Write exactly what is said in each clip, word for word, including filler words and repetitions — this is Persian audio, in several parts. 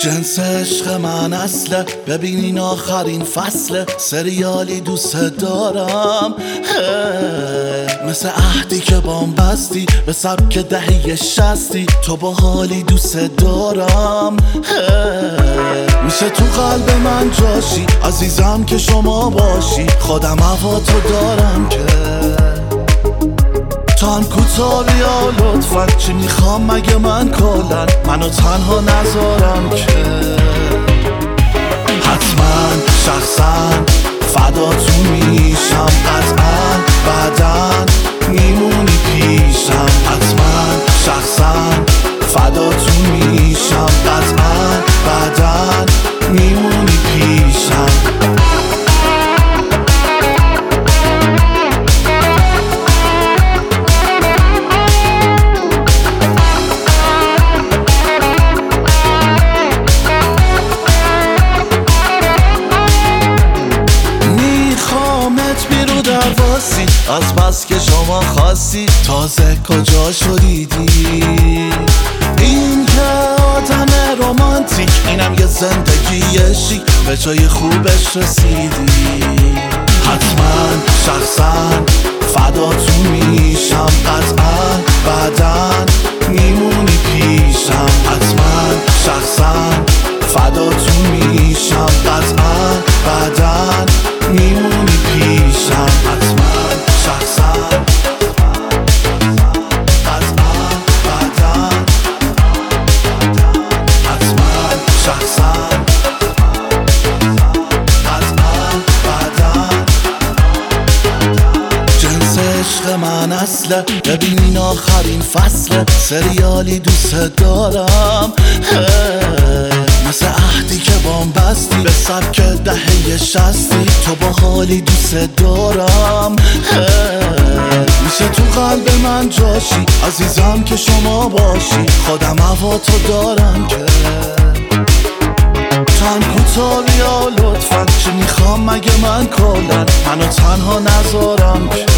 جنس عشق من اصله، ببین این آخرین فصله، سریالی دوست دارم مثل عهدی که بام بستی، به سبک دهه شستی، تو با حالی دوست دارم میشه تو قلب من جاشی، عزیزم که شما باشی، خودم هوا تو دارم که تو هم کوتاه بیا لطفا، چی میخوام مگه من کلن منو تنها نذارم که حتما شخصا فداتون میشم، قطعا بعدن میمونی پیشم، حتما شخصا فداتون میشم، قطعا بعدن میمونی پیشم. از بس که شما خواستی، تازه کجا شدیدی؟ این که آدم رومانتیک، اینم یه زندگی شیک، به جای خوبش رسیدی. حتما شخصا فداتون میشم، قطعا بعدن میمونی پیشم، حتما شخصا فداتون میشم، قطعا بعدن میمونی پیشم، حتما شخصا قطعا بعدن، حتما شخصا قطعا بعدن. جنس عشق من اصله، ببین این آخرین فصله، سریالی دوست دارم مثل عهدی که بام بستی، به سبک دهه شستی، تو با حالی دوست دارم میشه تو قلب من جاشی، عزیزم که شما باشی، خودم هوا تو دارم که تو هم کوتاه بیا لطفا، چی میخوام مگه من کلن منو تنها نذارم که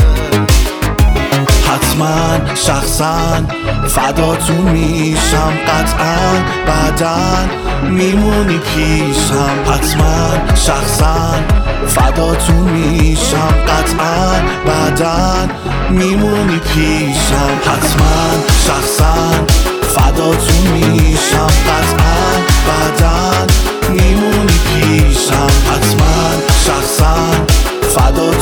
حتما شخصا فداتون میشم، قطعا بعدن میمونی پیشم، حتما شخصا فداتون میشم، قطعا بعدن میمونی پیشم، حتما شخصا فداتون میشم، قطعا بعدن میمونی پیشم، حتما شخصا فداتون